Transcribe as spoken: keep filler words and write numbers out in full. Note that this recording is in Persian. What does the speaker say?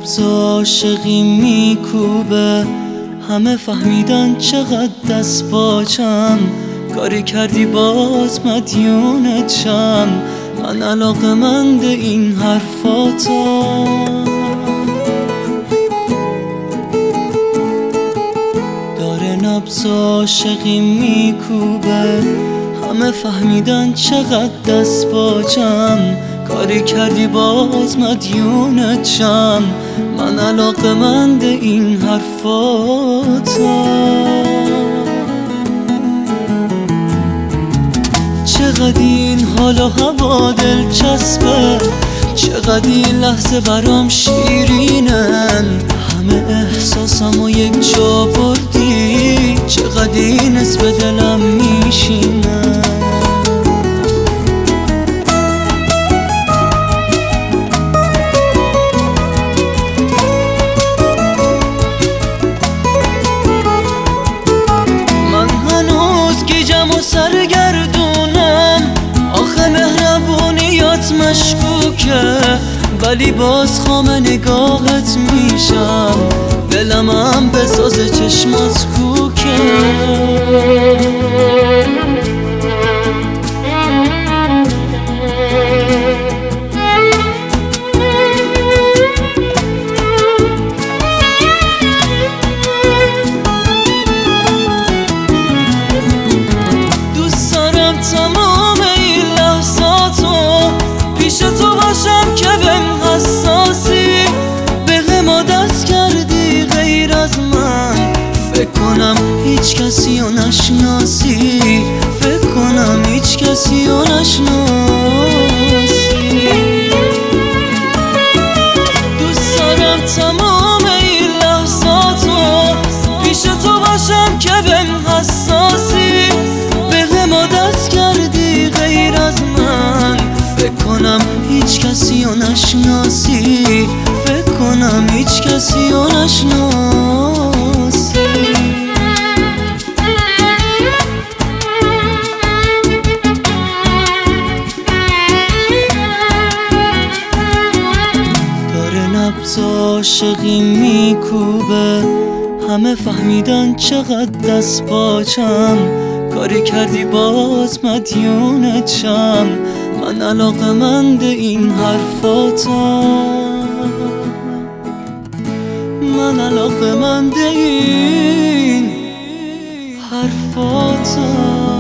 نبض عاشقی میکوبه، همه فهمیدن چقدر دست باچم. کاری کردی باز مدیونتم، من علاقه‌مند این حرفاتم. داره نبض عاشقی میکوبه، همه فهمیدن چقدر دست باچم. کاری کردی باز مدیونتم، من علاقه‌مند این حرفاتم. چقدر این حال و هوا دلچسبه، چقدر این لحظه برام شیرینن. همه احساسمو یک جا بردی، چقدر این حس به دلم میشینه. من هنوز گیجم و سرگردونم، آخه مهربونیات مشکوکه، ولی باز خام نگاهت میشم. دلم هم به ساز چشمات کوکه. دوست دارم تمام این لحظاتو پیش تو باشم که بهم حساسی. به ما دست کردی غیر از من، فکر کنم هیچ کسی رو نشناسی. فکر کنم هیچ کسی رو نشناسی. دوست دارم تمام این لحظاتو پیش تو باشم که بهم حساسی. به ما دست کردی غیر از من، فکر کنم هیچ کسی رو نشناسی. فکر کنم هیچ کسی رو نشناسی. داره نبض عاشقی میکوبه، همه فهمیدن چقدر دست باچم. کاری کردی باز مدیونتم، من علاقه‌مند این حرفاتم. من علاقه‌مند این حرفاتم.